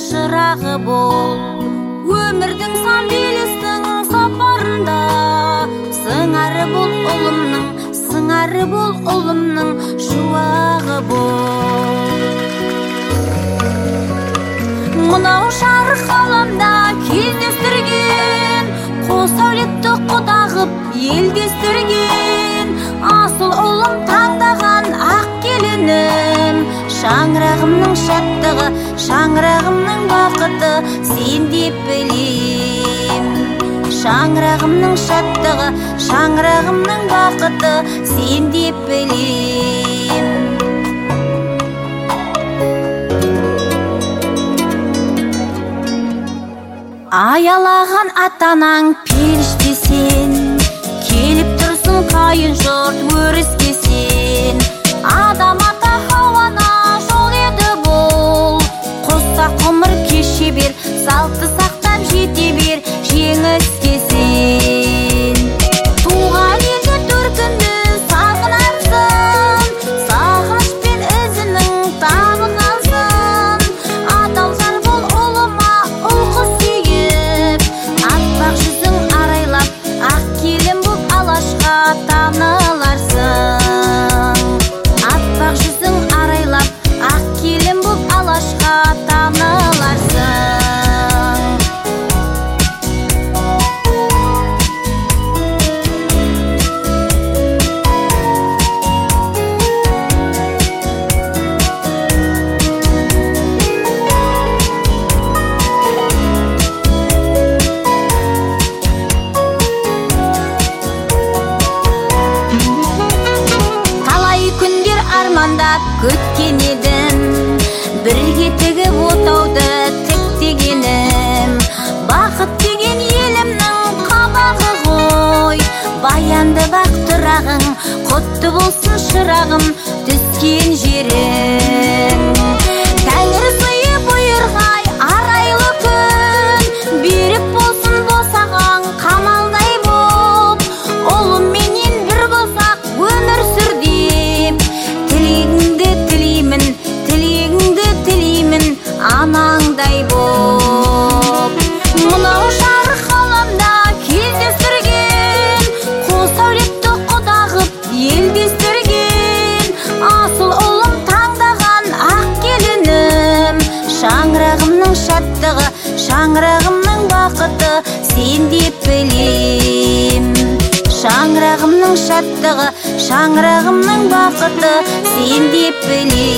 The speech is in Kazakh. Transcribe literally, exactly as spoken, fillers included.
шырағы бол. Өмірдің сан белестің сапарында сыңары бол ұлымның, сыңары бол ұлымның, шуағы бол. Мынау жарық ғаламда кездестірген, қос әулетті құда ғып елдестірген, асыл ұлым таңдаған ақ келінім. Шаңырағымның шаттығы, шаңырағымның бақыты сен деп білем. Шаңырағымның шаттығы, шаңырағымның бақыты сен деп білем. Аялаған атанаң періште сен, келіп тұрсын қайын жұрт өріске сен. Адам ата Хауана жол еді бұл, қоса ғұмыр кеше бер, салтты сақтап жете бер жеңіске сен. Туған елді төркінді сағынарсың, сағынышпен ізінің тағын алсын. Адал жар бол ұлыма ұл-қыз сүйіп, аппақ жүзің арайлап, ақ келін боп алашқа таныларсың. Аппақ жүзің арайлап, ақ келін боп алашқа таныларсың. Талай күндер армандап күткен едім, бірге тігіп отауды тіктегенім. Бақыт деген елімнің қабағы ғой, баянды бақ тұрағың, құтты болсын шырағым түскен жерің. Тәңір сыйы бұйырғай арайлы күн, берік болсын босаған қамалдай боп. Ұлым менен бір болсақ өмір сүр деп, тілегіңді тілеймін, тілегіңді тілеймін анаңдай боп. Мынау жарық ғаламда кездестірген, қос әулетті құда ғып елдестірген, асыл ұлым таңдаған ақ келінім. Шаңырағымның шаттығы, шаңырағымның бақыты сен деп білем. Шаңырағымның шаттығы, шаңырағымның бақыты сен деп білем.